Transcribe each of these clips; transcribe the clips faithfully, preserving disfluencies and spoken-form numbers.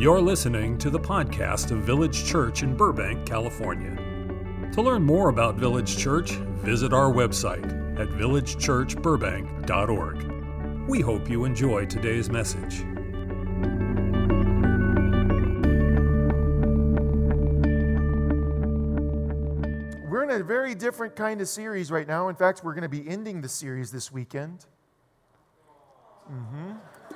You're listening to the podcast of Village Church in Burbank, California. To learn more about Village Church, visit our website at village church burbank dot org. We hope you enjoy today's message. We're in a very different kind of series right now. In fact, we're going to be ending the series this weekend. Mm-hmm.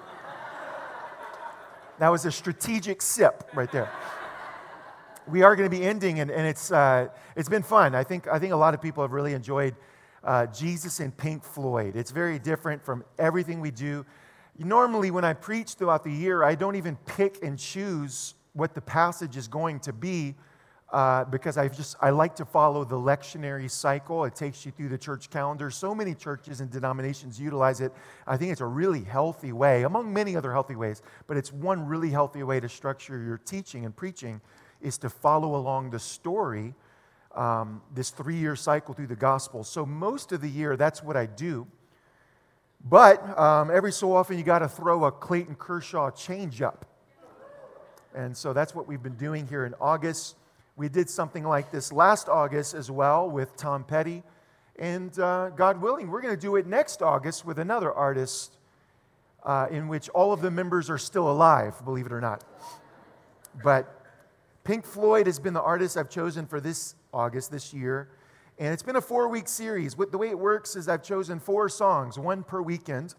That was a strategic sip right there. We are going to be ending, and, and it's uh, it's been fun. I think I think a lot of people have really enjoyed uh, Jesus and Pink Floyd. It's very different from everything we do. Normally, when I preach throughout the year, I don't even pick and choose what the passage is going to be uh, because I just I like to follow the lectionary cycle. It takes you through the church calendar. So many churches and denominations utilize it. I think it's a really healthy way, among many other healthy ways, but it's one really healthy way to structure your teaching and preaching, is to follow along the story, um, this three-year cycle through the gospel. So most of the year, that's what I do. But um, every so often, you got to throw a Clayton Kershaw change-up. And so that's what we've been doing here in August. We did something like this last August as well with Tom Petty. And uh, God willing, we're going to do it next August with another artist uh, in which all of the members are still alive, believe it or not. But Pink Floyd has been the artist I've chosen for this August, this year. And it's been a four-week series. The way it works is I've chosen four songs, one per weekend.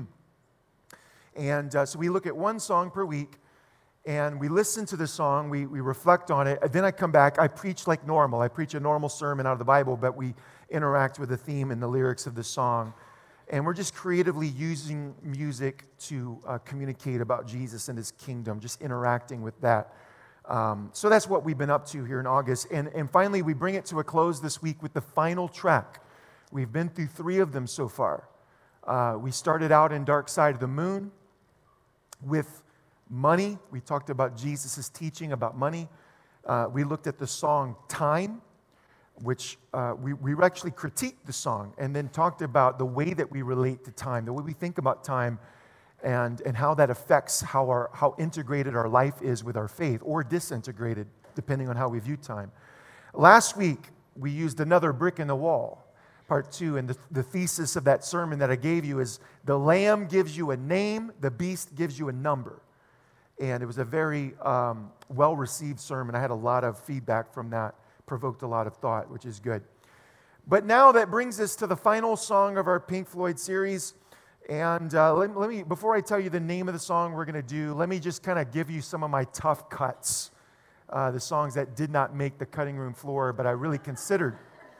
and uh, so we look at one song per week, and we listen to the song, we, we reflect on it, and then I come back, I preach like normal. I preach a normal sermon out of the Bible, but we interact with the theme and the lyrics of the song. And we're just creatively using music to uh, communicate about Jesus and His kingdom, just interacting with that. Um, so that's what we've been up to here in August. And, and finally, we bring it to a close this week with the final track. We've been through three of them so far. Uh, we started out in Dark Side of the Moon with money. We talked about Jesus' teaching about money. Uh, we looked at the song Time, which uh, we, we actually critiqued the song and then talked about the way that we relate to time, the way we think about time, and, and how that affects how our how integrated our life is with our faith, or disintegrated, depending on how we view time. Last week, we used another brick in the wall, part two, and the, the thesis of that sermon that I gave you is the lamb gives you a name, the beast gives you a number. And it was a very um, well-received sermon. I had a lot of feedback from that, provoked a lot of thought, which is good. But now that brings us to the final song of our Pink Floyd series. And uh, let, let me, before I tell you the name of the song we're going to do, let me just kind of give you some of my tough cuts, uh, the songs that did not make the cutting room floor, but I really considered.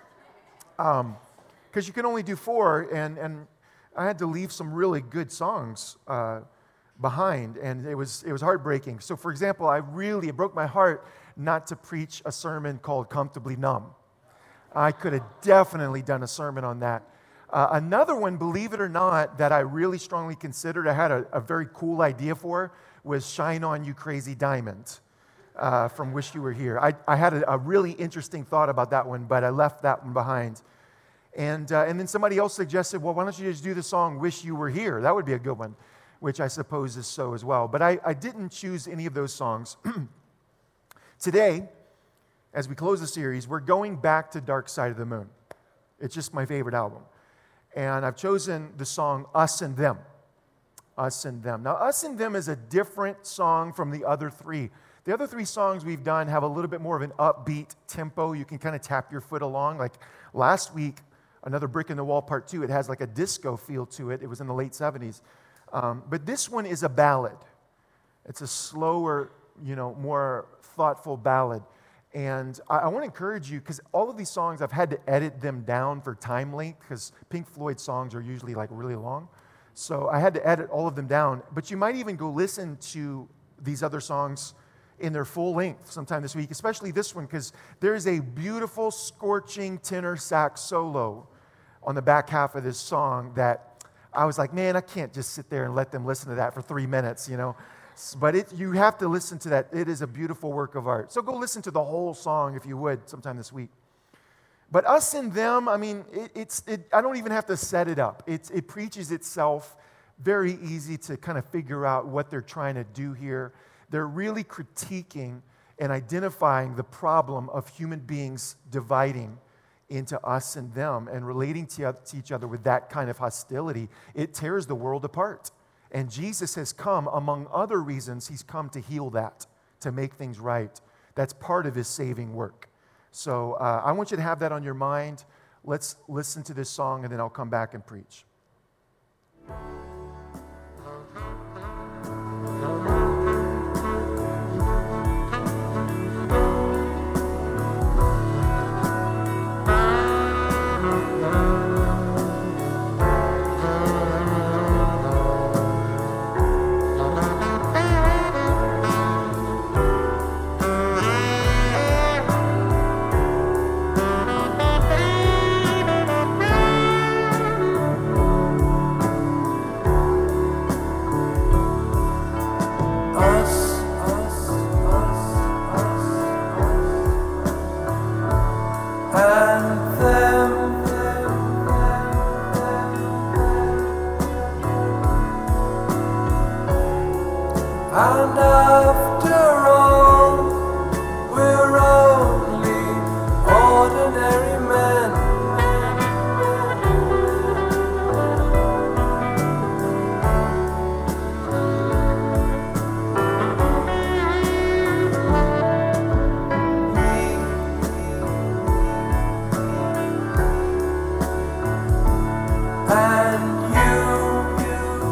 Um, because you can only do four, and, and I had to leave some really good songs uh, behind, and it was it was heartbreaking. So, for example, I really, it broke my heart not to preach a sermon called Comfortably Numb. I could have definitely done a sermon on that. Uh, another one, believe it or not, that I really strongly considered, I had a, a very cool idea for, was Shine On You Crazy Diamond uh, from Wish You Were Here. I, I had a, a really interesting thought about that one, but I left that one behind. And, uh, and then somebody else suggested, well, why don't you just do the song Wish You Were Here? That would be a good one, which I suppose is so as well. But I, I didn't choose any of those songs. Today, as we close the series, we're going back to Dark Side of the Moon. It's just my favorite album. And I've chosen the song Us and Them. Us and Them. Now, Us and Them is a different song from the other three. The other three songs we've done have a little bit more of an upbeat tempo. You can kind of tap your foot along. Like last week, Another Brick in the Wall Part two, it has like a disco feel to it. It was in the late seventies. Um, but this one is a ballad. It's a slower, you know, more thoughtful ballad. And I, I want to encourage you, because all of these songs, I've had to edit them down for time length, because Pink Floyd songs are usually like really long. So I had to edit all of them down. But you might even go listen to these other songs in their full length sometime this week, especially this one, because there's a beautiful, scorching tenor sax solo on the back half of this song that I was like, man, I can't just sit there and let them listen to that for three minutes, you know. But it, you have to listen to that. It is a beautiful work of art. So go listen to the whole song if you would sometime this week. But Us and Them, I mean, it, it's. It, I don't even have to set it up. It's, it preaches itself. Very easy to kind of figure out what they're trying to do here. they're really critiquing and identifying the problem of human beings dividing into us and them and relating to each other with that kind of hostility. It tears the world apart. And Jesus has come, among other reasons, he's come to heal that, to make things right. That's part of his saving work. So uh, I want you to have that on your mind. Let's listen to this song, and then I'll come back and preach. And after all, we're only ordinary men. Me and you,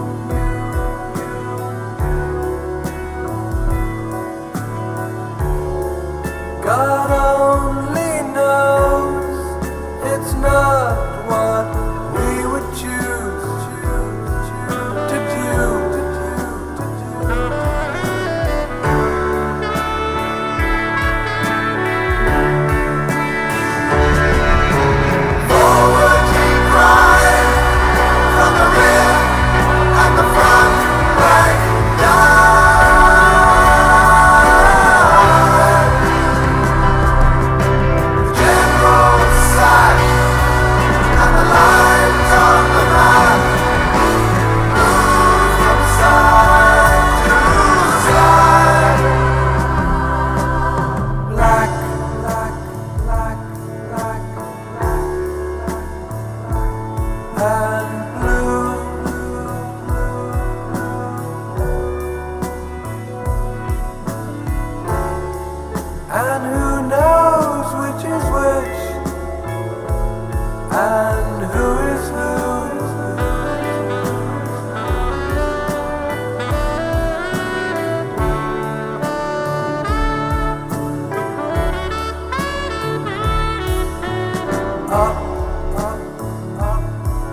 God only knows it's not what we would choose to do. Forward we cry from the rear and the front rank down. And who knows which is which, and who is who. Up, up, up,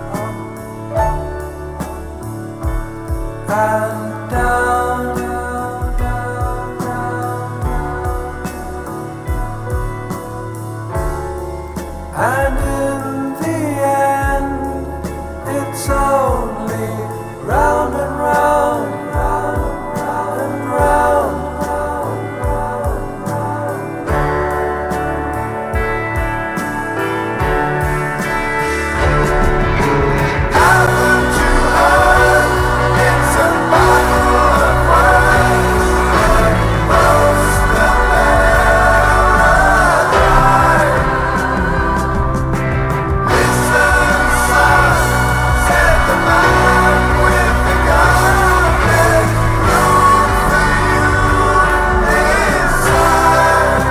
up, and down, down, down, down, down. And in the end, it's only round and round, round, round and round, round, round, round. Haven't you heard? It's a battle of words. Most will never die. Listen, son, said the man with the gun. There's room for you inside.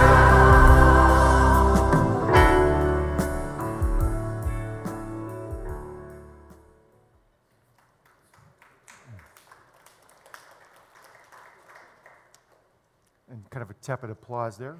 And kind of a tepid applause there.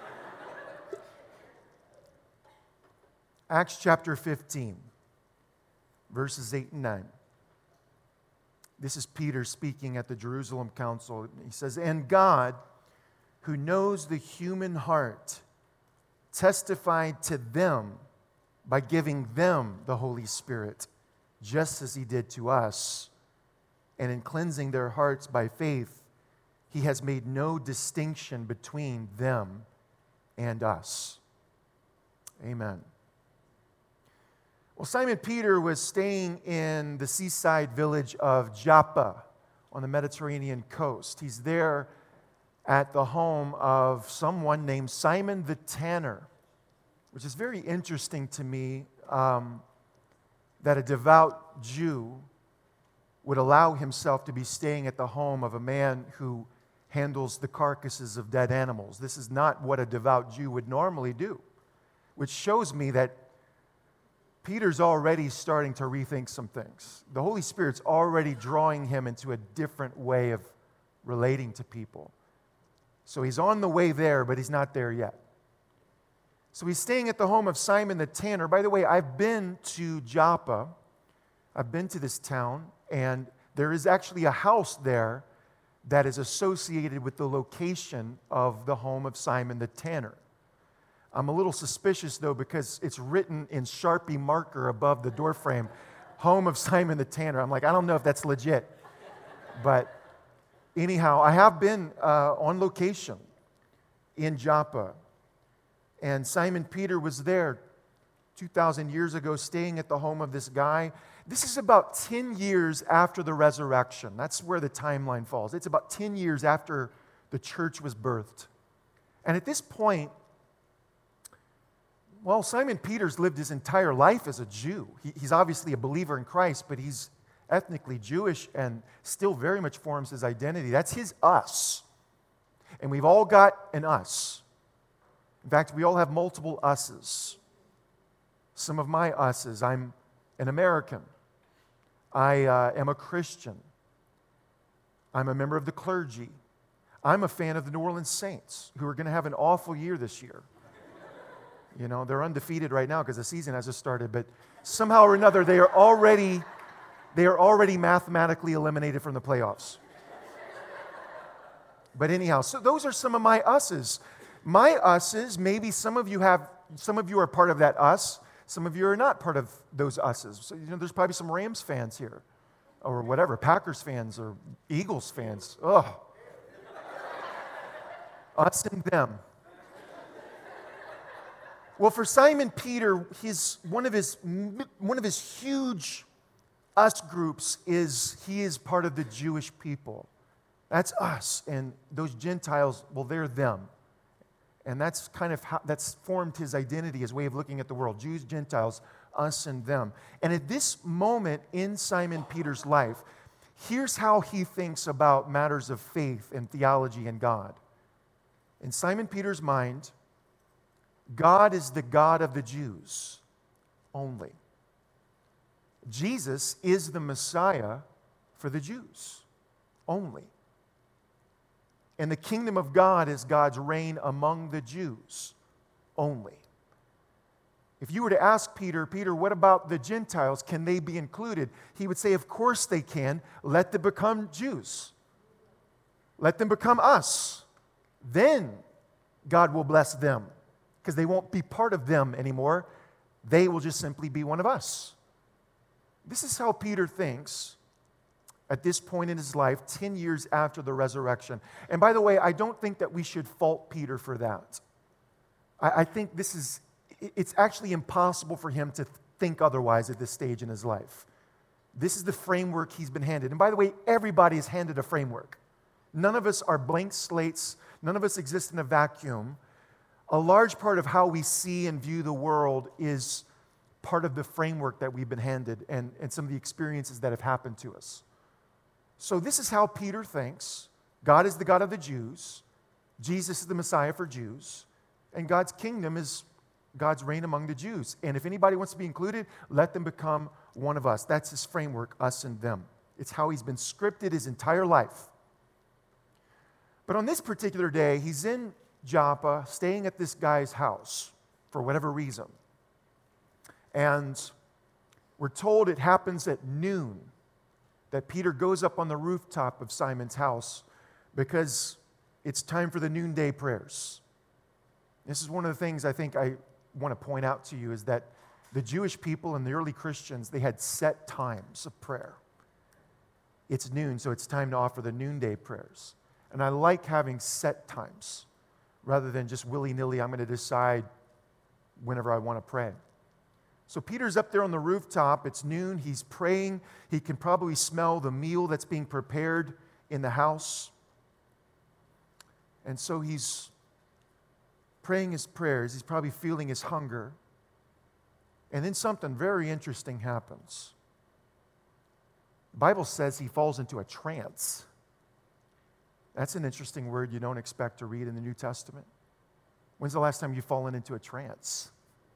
Acts chapter fifteen, verses eight and nine. This is Peter speaking at the Jerusalem council. He says, "And God, who knows the human heart, testified to them by giving them the Holy Spirit, just as he did to us. And in cleansing their hearts by faith, he has made no distinction between them and us." Amen. Well, Simon Peter was staying in the seaside village of Joppa on the Mediterranean coast. He's there at the home of someone named Simon the Tanner, which is very interesting to me, um, that a devout Jew would allow himself to be staying at the home of a man who handles the carcasses of dead animals. This is not what a devout Jew would normally do, which shows me that Peter's already starting to rethink some things. The Holy Spirit's already drawing him into a different way of relating to people. So he's on the way there, but he's not there yet. So he's staying at the home of Simon the Tanner. By the way, I've been to Joppa. I've been to this town, and there is actually a house there that is associated with the location of the home of Simon the Tanner. I'm a little suspicious, though, because it's written in Sharpie marker above the doorframe, home of Simon the Tanner. I'm like, I don't know if that's legit. But anyhow, I have been uh, on location in Joppa. And Simon Peter was there two thousand years ago, staying at the home of this guy. This is about ten years after the resurrection. That's where the timeline falls. It's about ten years after the church was birthed. And at this point, well, Simon Peter's lived his entire life as a Jew. He, he's obviously a believer in Christ, but he's ethnically Jewish and still very much forms his identity. That's his us. And we've all got an us. In fact, we all have multiple us's. Some of my us's: I'm an American. I uh, am a Christian. I'm a member of the clergy. I'm a fan of the New Orleans Saints, who are going to have an awful year this year. You know, they're undefeated right now because the season hasn't started, but somehow or another, they are already, they are already mathematically eliminated from the playoffs. But anyhow, so those are some of my us's. My us's, maybe some of you have, some of you are part of that us. Some of you are not part of those us's. So, you know, there's probably some Rams fans here, or whatever, Packers fans or Eagles fans. Ugh. Us and them. Well, for Simon Peter, his one of his one of his huge us groups is he is part of the Jewish people. That's us, and those Gentiles, well, they're them. And that's kind of how, that's formed his identity, his way of looking at the world. Jews, Gentiles, us and them. And at this moment in Simon Peter's life, here's how he thinks about matters of faith and theology and God. In Simon Peter's mind, God is the God of the Jews only. Jesus is the Messiah for the Jews only. And the kingdom of God is God's reign among the Jews only. If you were to ask Peter, Peter, what about the Gentiles? Can they be included? He would say, of course they can. Let them become Jews. Let them become us. Then God will bless them, because they won't be part of them anymore. They will just simply be one of us. This is how Peter thinks at this point in his life, ten years after the resurrection. And by the way, I don't think that we should fault Peter for that. I, I think this is, it's actually impossible for him to think otherwise at this stage in his life. This is the framework he's been handed. And by the way, everybody is handed a framework. None of us are blank slates. None of us exist in a vacuum. A large part of how we see and view the world is part of the framework that we've been handed and, and some of the experiences that have happened to us. So this is how Peter thinks. God is the God of the Jews. Jesus is the Messiah for Jews. And God's kingdom is God's reign among the Jews. And if anybody wants to be included, let them become one of us. That's his framework, us and them. It's how he's been scripted his entire life. But on this particular day, he's in Joppa, staying at this guy's house for whatever reason. And we're told it happens at noon, that Peter goes up on the rooftop of Simon's house because it's time for the noonday prayers. This is one of the things I think I want to point out to you, is that the Jewish people and the early Christians, they had set times of prayer. It's noon, so it's time to offer the noonday prayers. And I like having set times rather than just willy-nilly, I'm going to decide whenever I want to pray. So Peter's up there on the rooftop. It's noon. He's praying. He can probably smell the meal that's being prepared in the house. And so he's praying his prayers. He's probably feeling his hunger. And then something very interesting happens. The Bible says he falls into a trance. That's an interesting word you don't expect to read in the New Testament. When's the last time you've fallen into a trance?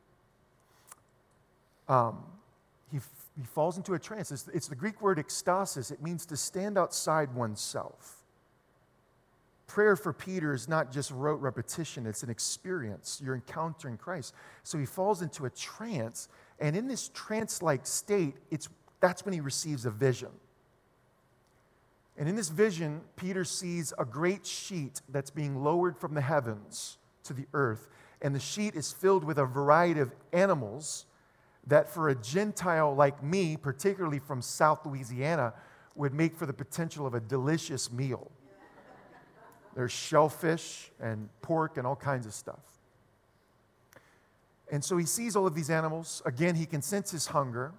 Um, he, he falls into a trance. It's, it's the Greek word ekstasis. It means to stand outside oneself. Prayer for Peter is not just rote repetition, it's an experience. You're encountering Christ. So he falls into a trance, and in this trance-like state, it's, that's when he receives a vision. And in this vision, Peter sees a great sheet that's being lowered from the heavens to the earth, and the sheet is filled with a variety of animals that for a Gentile like me, particularly from South Louisiana, would make for the potential of a delicious meal. There's shellfish and pork and all kinds of stuff. And so he sees all of these animals. Again, he can sense his hunger.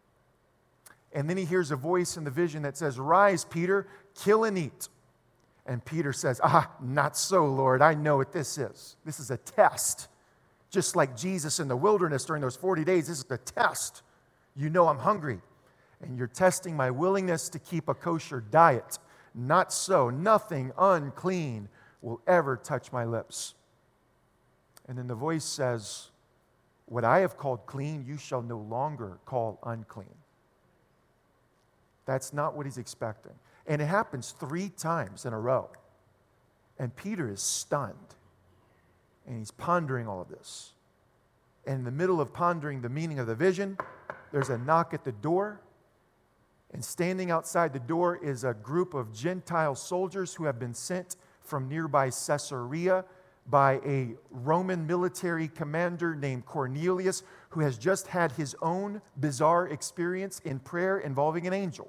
And then he hears a voice in the vision that says, "Rise, Peter, kill and eat." And Peter says, "Ah, not so, Lord. I know what this is. This is a test. Just like Jesus in the wilderness during those forty days, this is the test. You know I'm hungry, and you're testing my willingness to keep a kosher diet. Not so. Nothing unclean will ever touch my lips." And then the voice says, "What I have called clean, you shall no longer call unclean." That's not what he's expecting. And it happens three times in a row. And Peter is stunned. And he's pondering all of this. And in the middle of pondering the meaning of the vision, there's a knock at the door. And standing outside the door is a group of Gentile soldiers who have been sent from nearby Caesarea by a Roman military commander named Cornelius, who has just had his own bizarre experience in prayer involving an angel.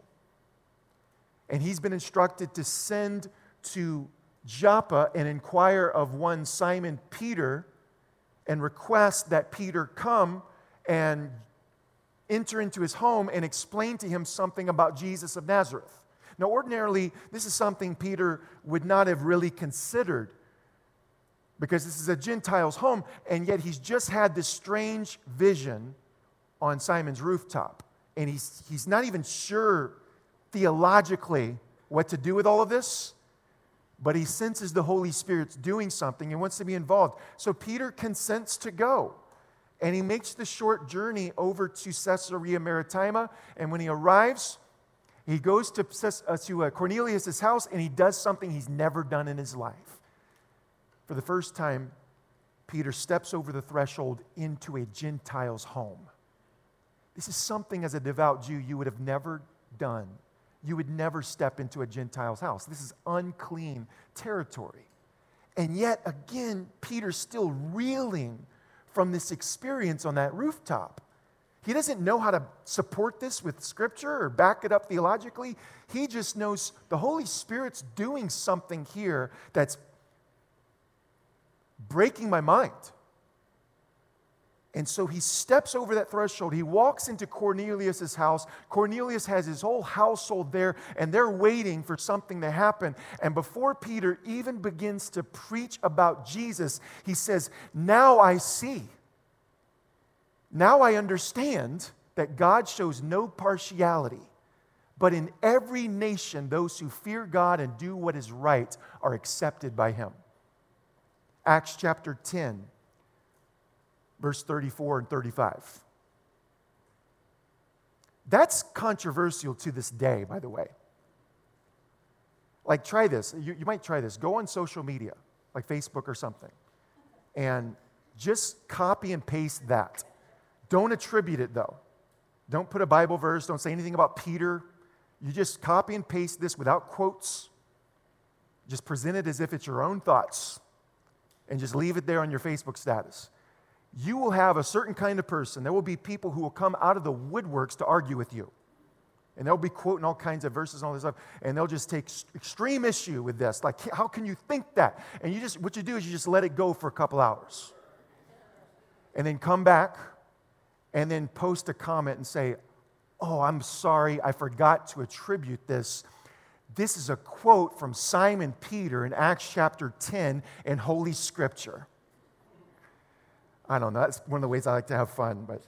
And he's been instructed to send to Joppa and inquire of one Simon Peter and request that Peter come and enter into his home and explain to him something about Jesus of Nazareth. Now, ordinarily, this is something Peter would not have really considered because this is a Gentile's home, and yet he's just had this strange vision on Simon's rooftop. And he's, he's not even sure theologically what to do with all of this, but he senses the Holy Spirit's doing something and wants to be involved. So Peter consents to go. And he makes the short journey over to Caesarea Maritima. And when he arrives, he goes to, uh, to uh, Cornelius' house, and he does something he's never done in his life. For the first time, Peter steps over the threshold into a Gentile's home. This is something, as a devout Jew, you would have never done. You would never step into a Gentile's house. This is unclean territory. And yet, again, Peter's still reeling from this experience on that rooftop. He doesn't know how to support this with Scripture or back it up theologically. He just knows the Holy Spirit's doing something here that's breaking my mind. And so he steps over that threshold. He walks into Cornelius' house. Cornelius has his whole household there, and they're waiting for something to happen. And before Peter even begins to preach about Jesus, he says, "Now I see. Now I understand that God shows no partiality, but in every nation, those who fear God and do what is right are accepted by him." Acts chapter ten. Verse thirty-four and thirty-five. That's controversial to this day, by the way. Like, try this. You, you might try this. Go on social media, like Facebook or something, and just copy and paste that. Don't attribute it, though. Don't put a Bible verse. Don't say anything about Peter. You just copy and paste this without quotes. Just present it as if it's your own thoughts, and just leave it there on your Facebook status. You will have a certain kind of person. There will be people who will come out of the woodworks to argue with you. And they'll be quoting all kinds of verses and all this stuff. And they'll just take extreme issue with this. Like, how can you think that? And you just, what you do is you just let it go for a couple hours. And then come back and then post a comment and say, "Oh, I'm sorry, I forgot to attribute this. This is a quote from Simon Peter in Acts chapter ten in Holy Scripture. I don't know, that's one of the ways I like to have fun, but...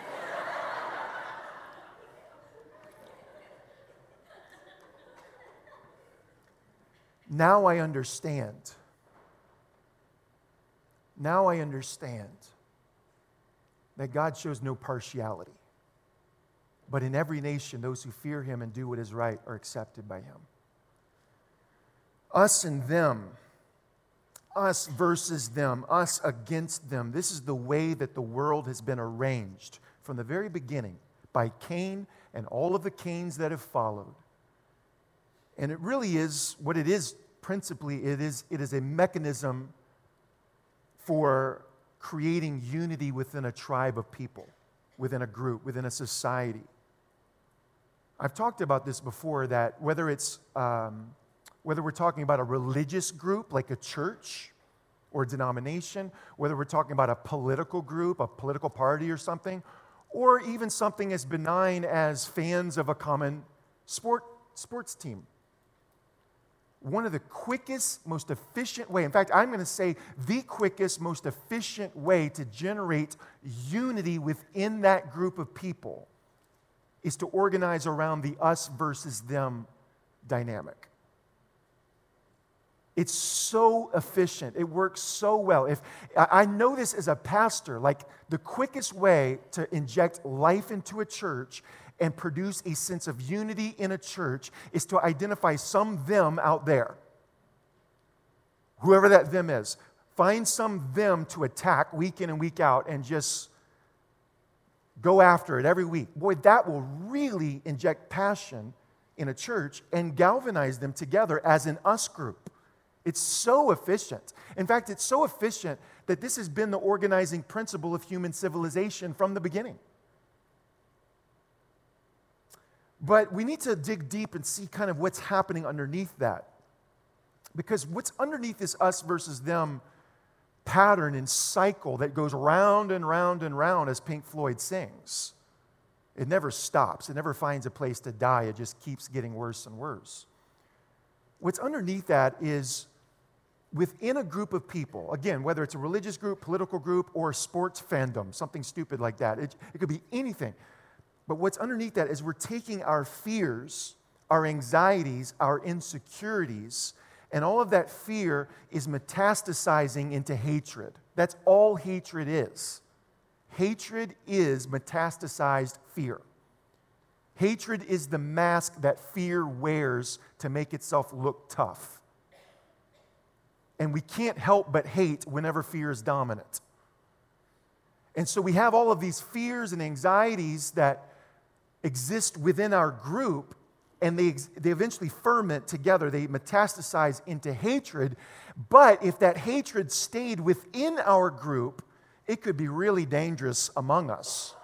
Now I understand. Now I understand that God shows no partiality. But in every nation, those who fear him and do what is right are accepted by him. Us and them, us versus them, us against them. This is the way that the world has been arranged from the very beginning by Cain and all of the Cains that have followed. And it really is, what it is principally, it is, it is a mechanism for creating unity within a tribe of people, within a group, within a society. I've talked about this before, that whether it's, um, whether we're talking about a religious group like a church or denomination, whether we're talking about a political group, a political party or something, or even something as benign as fans of a common sport, sports team. One of the quickest, most efficient way, in fact, I'm going to say the quickest, most efficient way to generate unity within that group of people is to organize around the us versus them dynamic. It's so efficient. It works so well. If I know this as a pastor, like the quickest way to inject life into a church and produce a sense of unity in a church is to identify some them out there. Whoever that them is. Find some them to attack week in and week out and just go after it every week. Boy, that will really inject passion in a church and galvanize them together as an us group. It's so efficient. In fact, it's so efficient that this has been the organizing principle of human civilization from the beginning. But we need to dig deep and see kind of what's happening underneath that. Because what's underneath this us versus them pattern and cycle that goes round and round and round as Pink Floyd sings. It never stops. It never finds a place to die. It just keeps getting worse and worse. What's underneath that is within a group of people, again, whether it's a religious group, political group, or a sports fandom, something stupid like that. It, it could be anything. But what's underneath that is we're taking our fears, our anxieties, our insecurities, and all of that fear is metastasizing into hatred. That's all hatred is. Hatred is metastasized fear. Hatred is the mask that fear wears to make itself look tough. And we can't help but hate whenever fear is dominant. And so we have all of these fears and anxieties that exist within our group, and they, they eventually ferment together. They metastasize into hatred. But if that hatred stayed within our group, it could be really dangerous among us.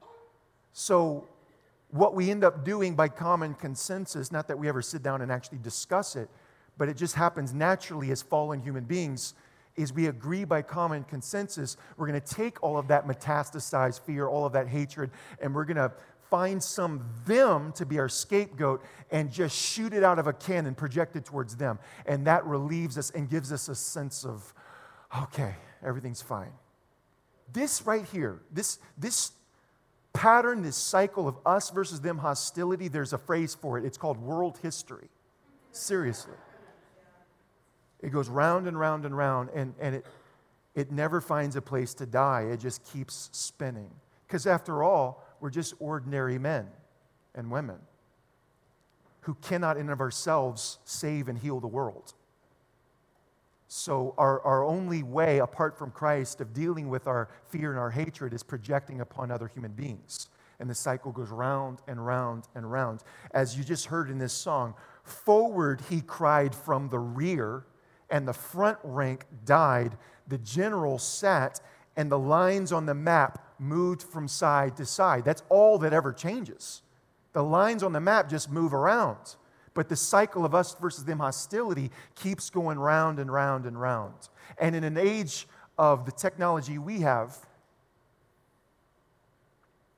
So what we end up doing by common consensus, not that we ever sit down and actually discuss it, but it just happens naturally as fallen human beings, is we agree by common consensus, we're going to take all of that metastasized fear, all of that hatred, and we're going to find some them to be our scapegoat and just shoot it out of a cannon, project it towards them. And that relieves us and gives us a sense of, okay, everything's fine. This right here, this, this pattern, this cycle of us versus them hostility, there's a phrase for it. It's called world history. Seriously. It goes round and round and round, and, and it, it never finds a place to die. It just keeps spinning. Because after all, we're just ordinary men and women who cannot in and of ourselves save and heal the world. So our, our only way, apart from Christ, of dealing with our fear and our hatred is projecting upon other human beings. And the cycle goes round and round and round. As you just heard in this song, forward he cried from the rear, and the front rank died. The general sat, and the lines on the map moved from side to side. That's all that ever changes. The lines on the map just move around. But the cycle of us versus them hostility keeps going round and round and round. And in an age of the technology we have,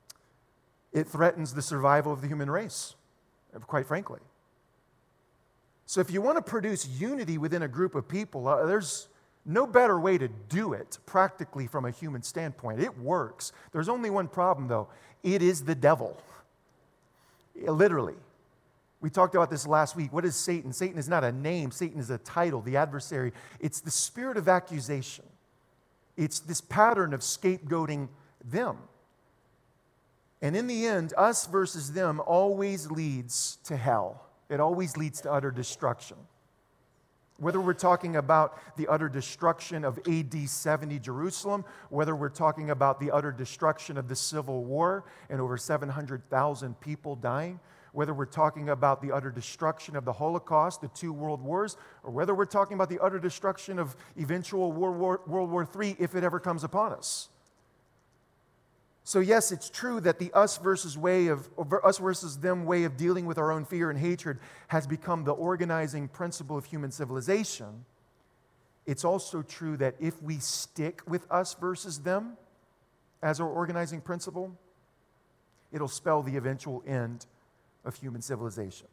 it threatens the survival of the human race, quite frankly. So if you want to produce unity within a group of people, uh, there's no better way to do it practically from a human standpoint. It works. There's only one problem, though. It is the devil. Literally. We talked about this last week. What is Satan? Satan is not a name. Satan is a title, the adversary. It's the spirit of accusation. It's this pattern of scapegoating them. And in the end, us versus them always leads to hell. It always leads to utter destruction. Whether we're talking about the utter destruction of A D seventy Jerusalem, whether we're talking about the utter destruction of the Civil War and over seven hundred thousand people dying, whether we're talking about the utter destruction of the Holocaust, the two world wars, or whether we're talking about the utter destruction of eventual World War, World War Three, if it ever comes upon us. So yes, it's true that the us versus way of us versus them way of dealing with our own fear and hatred has become the organizing principle of human civilization. It's also true that if we stick with us versus them as our organizing principle, it'll spell the eventual end of human civilization.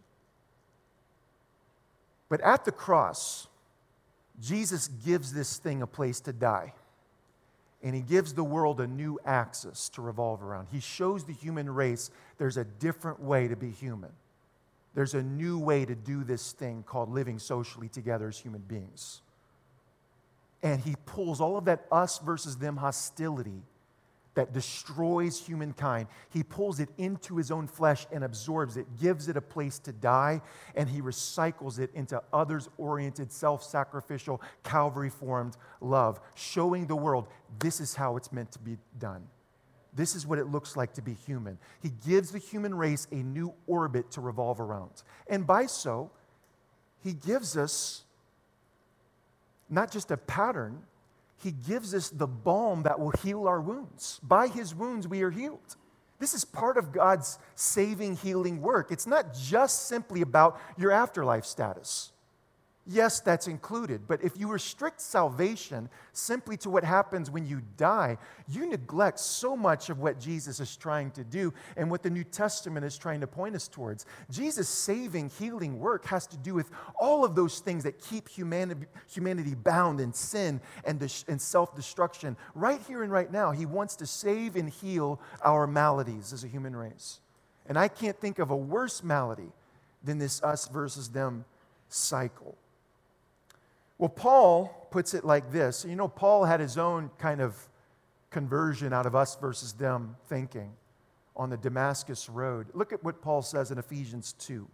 But at the cross, Jesus gives this thing a place to die. And he gives the world a new axis to revolve around. He shows the human race there's a different way to be human. There's a new way to do this thing called living socially together as human beings. And he pulls all of that us versus them hostility that destroys humankind. He pulls it into his own flesh and absorbs it, gives it a place to die, and he recycles it into others-oriented, self-sacrificial, Calvary-formed love, showing the world this is how it's meant to be done. This is what it looks like to be human. He gives the human race a new orbit to revolve around. And by so, he gives us not just a pattern, he gives us the balm that will heal our wounds. By his wounds, we are healed. This is part of God's saving, healing work. It's not just simply about your afterlife status. Yes, that's included. But if you restrict salvation simply to what happens when you die, you neglect so much of what Jesus is trying to do and what the New Testament is trying to point us towards. Jesus' saving, healing work has to do with all of those things that keep humanity, humanity bound in sin and, dis- and self-destruction. Right here and right now, he wants to save and heal our maladies as a human race. And I can't think of a worse malady than this us versus them cycle. Well, Paul puts it like this. You know, Paul had his own kind of conversion out of us versus them thinking on the Damascus Road. Look at what Paul says in Ephesians two.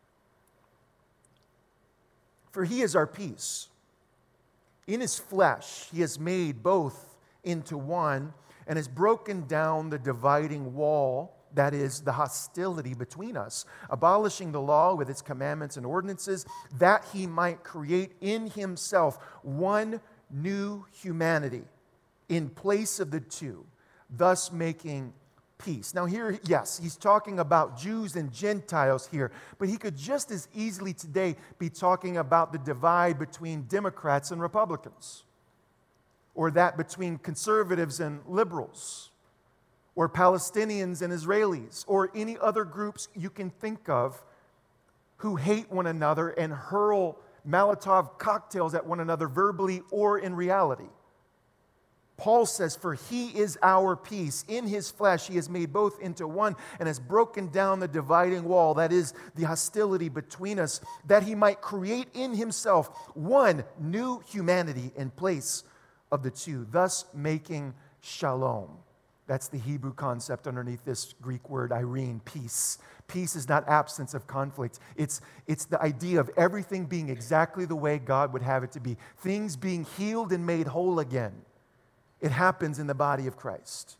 For he is our peace. In his flesh, he has made both into one and has broken down the dividing wall, that is, the hostility between us, abolishing the law with its commandments and ordinances, that he might create in himself one new humanity in place of the two, thus making peace. Now here, yes, he's talking about Jews and Gentiles here, but he could just as easily today be talking about the divide between Democrats and Republicans, or that between conservatives and liberals, or Palestinians and Israelis, or any other groups you can think of who hate one another and hurl Molotov cocktails at one another verbally or in reality. Paul says, for he is our peace. In his flesh he has made both into one and has broken down the dividing wall, that is, the hostility between us, that he might create in himself one new humanity in place of the two, thus making shalom. That's the Hebrew concept underneath this Greek word, irene, peace. Peace is not absence of conflict. It's, it's the idea of everything being exactly the way God would have it to be. Things being healed and made whole again. It happens in the body of Christ.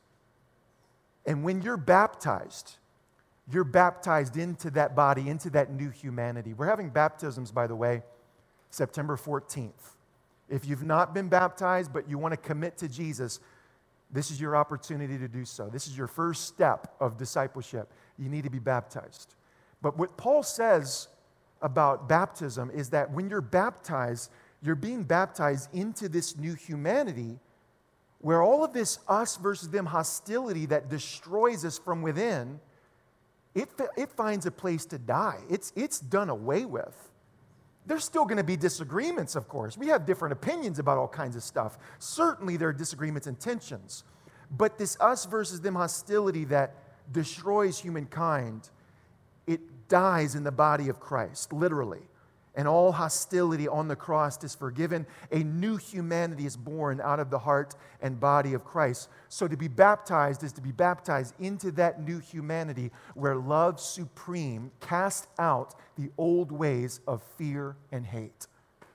And when you're baptized, you're baptized into that body, into that new humanity. We're having baptisms, by the way, September fourteenth. If you've not been baptized, but you want to commit to Jesus, this is your opportunity to do so. This is your first step of discipleship. You need to be baptized. But what Paul says about baptism is that when you're baptized, you're being baptized into this new humanity where all of this us versus them hostility that destroys us from within, it, it finds a place to die. It's, it's done away with. There's still going to be disagreements, of course. We have different opinions about all kinds of stuff. Certainly there are disagreements and tensions. But this us versus them hostility that destroys humankind, it dies in the body of Christ, literally. And all hostility on the cross is forgiven. A new humanity is born out of the heart and body of Christ. So to be baptized is to be baptized into that new humanity where love supreme casts out the old ways of fear and hate.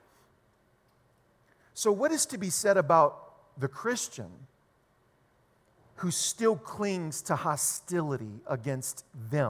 So what is to be said about the Christian who still clings to hostility against them?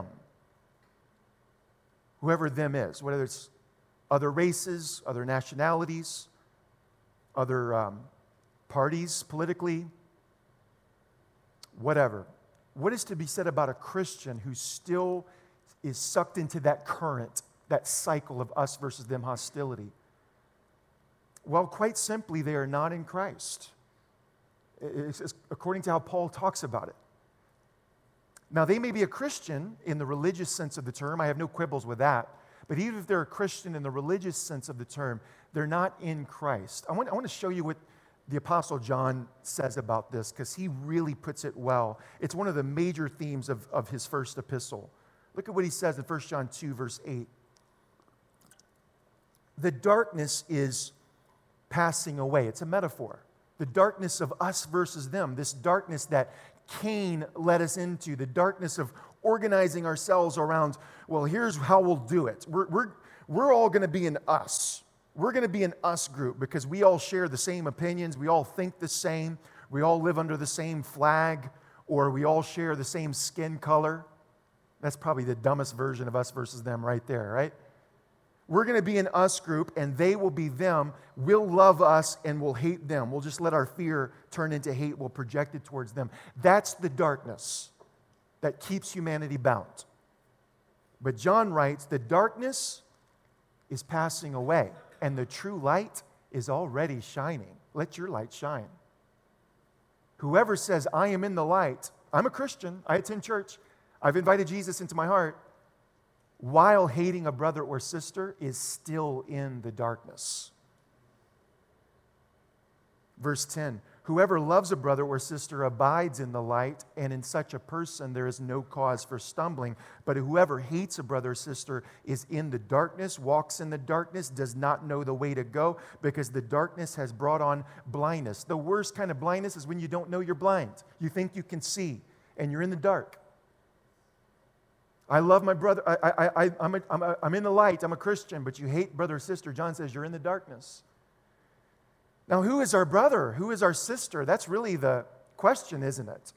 Whoever them is, whether it's other races, other nationalities, other um, parties politically, whatever. What is to be said about a Christian who still is sucked into that current, that cycle of us versus them hostility? Well, quite simply, they are not in Christ. It's, it's according to how Paul talks about it. Now, they may be a Christian in the religious sense of the term. I have no quibbles with that. But even if they're a Christian in the religious sense of the term, they're not in Christ. I want, I want to show you what the Apostle John says about this, because he really puts it well. It's one of the major themes of, of his first epistle. Look at what he says in First John two, verse eight. The darkness is passing away. It's a metaphor. The darkness of us versus them, this darkness that Cain led us into, the darkness of organizing ourselves around, well, here's how we'll do it. We're, we're, we're all going to be an us. We're going to be an us group because we all share the same opinions. We all think the same. We all live under the same flag, or we all share the same skin color. That's probably the dumbest version of us versus them right there, right? We're going to be an us group, and they will be them. We'll love us, and we'll hate them. We'll just let our fear turn into hate. We'll project it towards them. That's the darkness that keeps humanity bound. But John writes, the darkness is passing away, and the true light is already shining. Let your light shine. Whoever says, I am in the light, I'm a Christian, I attend church, I've invited Jesus into my heart, while hating a brother or sister, is still in the darkness. Verse ten, whoever loves a brother or sister abides in the light, and in such a person there is no cause for stumbling. But whoever hates a brother or sister is in the darkness, walks in the darkness, does not know the way to go, because the darkness has brought on blindness. The worst kind of blindness is when you don't know you're blind. You think you can see, and you're in the dark. I love my brother. I, I, I, I'm, a, I'm, a, I'm in the light. I'm a Christian, but you hate brother or sister. John says you're in the darkness. Now, who is our brother? Who is our sister? That's really the question, isn't it?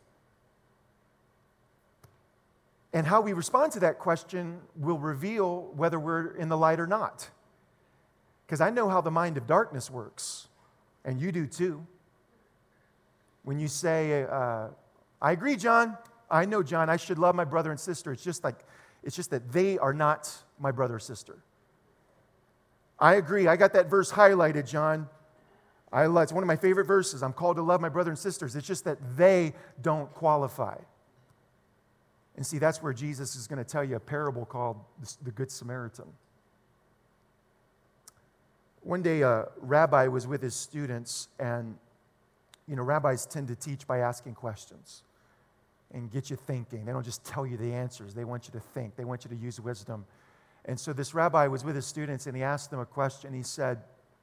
And how we respond to that question will reveal whether we're in the light or not. Because I know how the mind of darkness works, and you do too. When you say, uh, I agree, John. I know, John, I should love my brother and sister. It's just like, it's just that they are not my brother or sister. I agree. I got that verse highlighted, John. I love, it's one of my favorite verses. I'm called to love my brother and sisters. It's just that they don't qualify. And see, that's where Jesus is going to tell you a parable called the Good Samaritan. One day, a rabbi was with his students, and, you know, rabbis tend to teach by asking questions and get you thinking. They don't just tell you the answers. They want you to think. They want you to use wisdom. And so this rabbi was with his students, and he asked them a question. He said,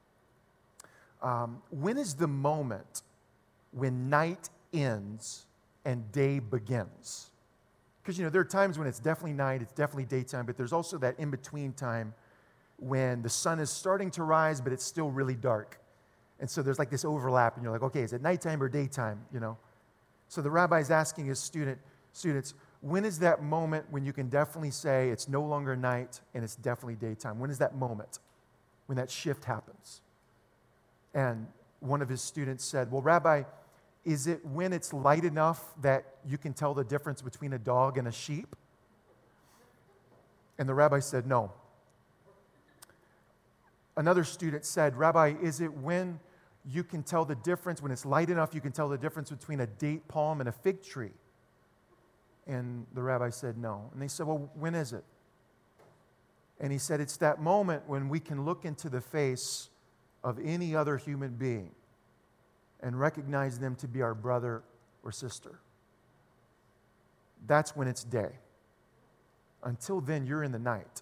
um, when is the moment when night ends and day begins? Because, you know, there are times when it's definitely night, it's definitely daytime, but there's also that in-between time when the sun is starting to rise, but it's still really dark. And so there's like this overlap, and you're like, okay, is it nighttime or daytime, you know? So the rabbi is asking his student, students, when is that moment when you can definitely say it's no longer night and it's definitely daytime? When is that moment when that shift happens? And one of his students said, well, Rabbi, is it when it's light enough that you can tell the difference between a dog and a sheep? And the rabbi said, no. Another student said, Rabbi, is it when you can tell the difference, when it's light enough, you can tell the difference between a date palm and a fig tree? And the rabbi said, no. And they said, well, when is it? And he said, it's that moment when we can look into the face of any other human being and recognize them to be our brother or sister. That's when it's day. Until then, you're in the night.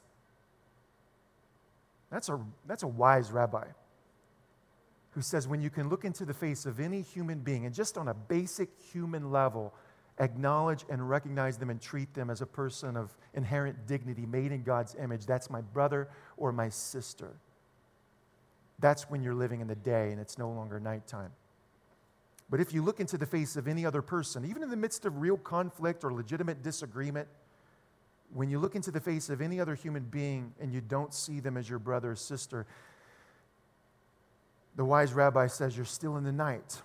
That's a, that's a wise rabbi who says when you can look into the face of any human being and just on a basic human level, acknowledge and recognize them and treat them as a person of inherent dignity made in God's image. That's my brother or my sister. That's when you're living in the day and it's no longer nighttime. But if you look into the face of any other person, even in the midst of real conflict or legitimate disagreement, when you look into the face of any other human being and you don't see them as your brother or sister, the wise rabbi says you're still in the night.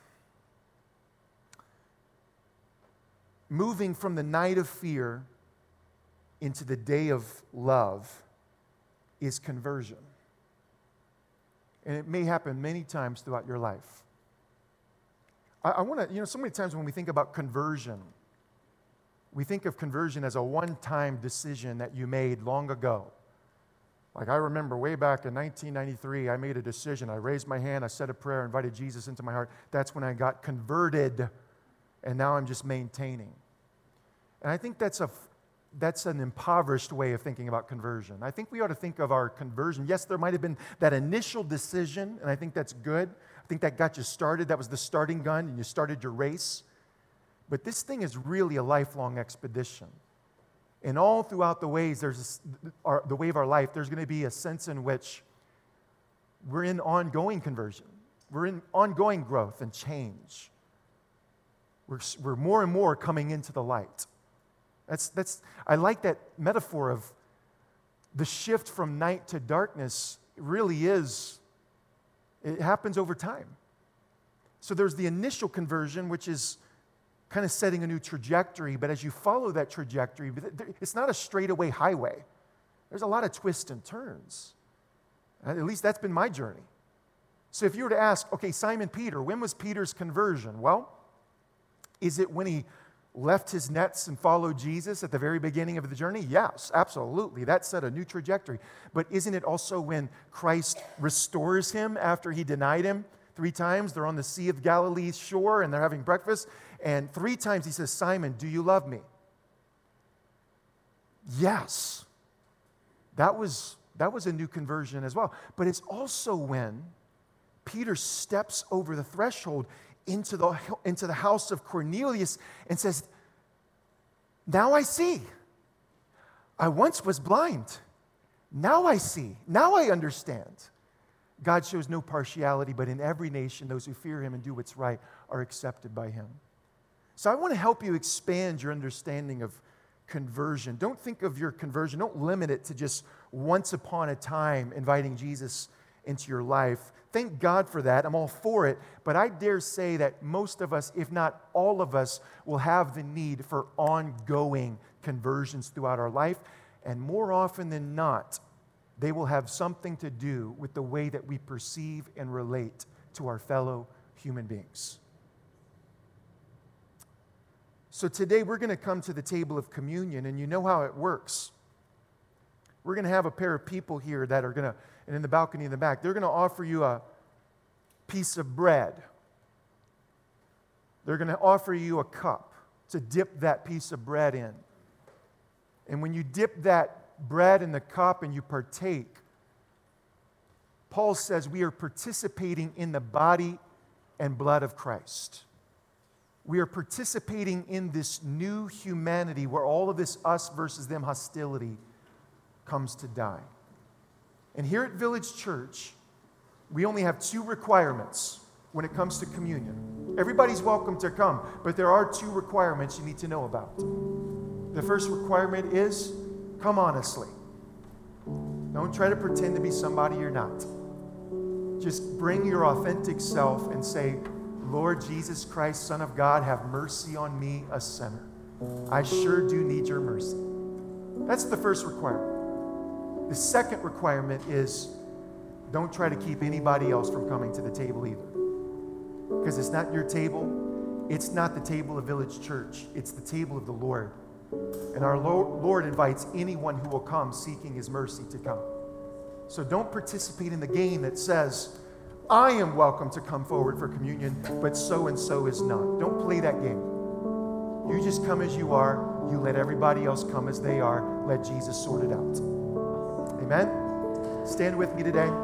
Moving from the night of fear into the day of love is conversion. And it may happen many times throughout your life. I, I want to, you know, so many times when we think about conversion, we think of conversion as a one-time decision that you made long ago. Like I remember way back in nineteen ninety-three, I made a decision. I raised my hand, I said a prayer, invited Jesus into my heart. That's when I got converted, and now I'm just maintaining. And I think that's a that's an impoverished way of thinking about conversion. I think we ought to think of our conversion. Yes, there might have been that initial decision, and I think that's good. I think that got you started. That was the starting gun, and you started your race. But this thing is really a lifelong expedition. And all throughout the ways, there's a, our, the way of our life, there's going to be a sense in which we're in ongoing conversion. We're in ongoing growth and change. We're, we're more and more coming into the light. That's, that's, I like that metaphor of the shift from night to darkness. It really is, it happens over time. So there's the initial conversion, which is kind of setting a new trajectory, but as you follow that trajectory, it's not a straightaway highway. There's a lot of twists and turns. At least that's been my journey. So if you were to ask, okay, Simon Peter, when was Peter's conversion? Well, is it when he left his nets and followed Jesus at the very beginning of the journey? Yes, absolutely. That set a new trajectory. But isn't it also when Christ restores him after he denied him three times? They're on the Sea of Galilee's shore and they're having breakfast. And three times he says, Simon, do you love me? Yes. That was, that was a new conversion as well. But it's also when Peter steps over the threshold into the, into the house of Cornelius and says, now I see. I once was blind. Now I see. Now I understand. God shows no partiality, but in every nation, those who fear him and do what's right are accepted by him. So I want to help you expand your understanding of conversion. Don't think of your conversion. Don't limit it to just once upon a time inviting Jesus into your life. Thank God for that. I'm all for it. But I dare say that most of us, if not all of us, will have the need for ongoing conversions throughout our life. And more often than not, they will have something to do with the way that we perceive and relate to our fellow human beings. So today we're going to come to the table of communion, and you know how it works. We're going to have a pair of people here that are going to, and in the balcony in the back, they're going to offer you a piece of bread. They're going to offer you a cup to dip that piece of bread in. And when you dip that bread in the cup and you partake, Paul says we are participating in the body and blood of Christ. We are participating in this new humanity where all of this us versus them hostility comes to die. And here at Village Church, we only have two requirements when it comes to communion. Everybody's welcome to come, but there are two requirements you need to know about. The first requirement is come honestly. Don't try to pretend to be somebody you're not. Just bring your authentic self and say, Lord Jesus Christ, Son of God, have mercy on me, a sinner. I sure do need your mercy. That's the first requirement. The second requirement is don't try to keep anybody else from coming to the table either. Because it's not your table. It's not the table of Village Church. It's the table of the Lord. And our Lord invites anyone who will come seeking his mercy to come. So don't participate in the game that says, I am welcome to come forward for communion, but so-and-so is not. Don't play that game. You just come as you are. You let everybody else come as they are. Let Jesus sort it out. Amen? Stand with me today.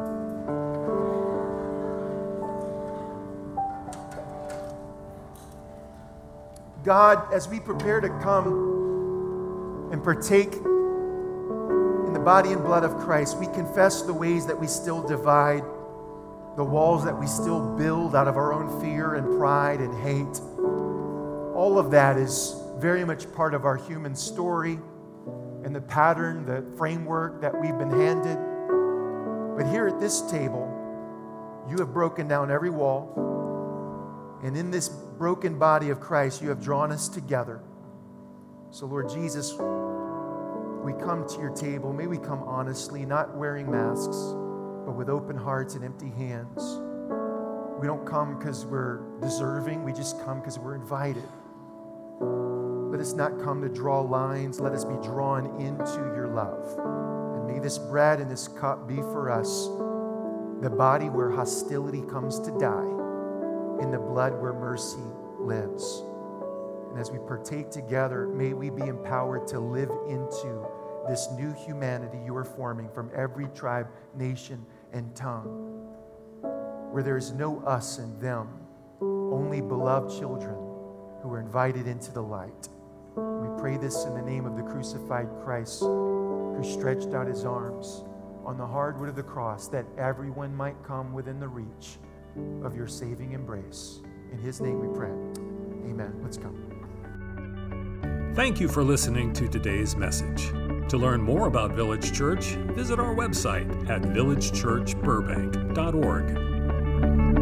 God, as we prepare to come and partake in the body and blood of Christ, we confess the ways that we still divide, the walls that we still build out of our own fear and pride and hate. All of that is very much part of our human story and the pattern, the framework that we've been handed. But here at this table, you have broken down every wall. And in this broken body of Christ, you have drawn us together. So, Lord Jesus, we come to your table. May we come honestly, not wearing masks, but with open hearts and empty hands. We don't come because we're deserving. We just come because we're invited. Let us not come to draw lines. Let us be drawn into your love. And may this bread and this cup be for us the body where hostility comes to die, in the blood where mercy lives. And as we partake together, may we be empowered to live into this new humanity you are forming from every tribe, nation, and tongue, where there is no us and them, only beloved children who are invited into the light. We pray this in the name of the crucified Christ, who stretched out his arms on the hard wood of the cross, that everyone might come within the reach of your saving embrace. In his name we pray. Amen. Let's come. Thank you for listening to today's message. To learn more about Village Church, visit our website at village church burbank dot org.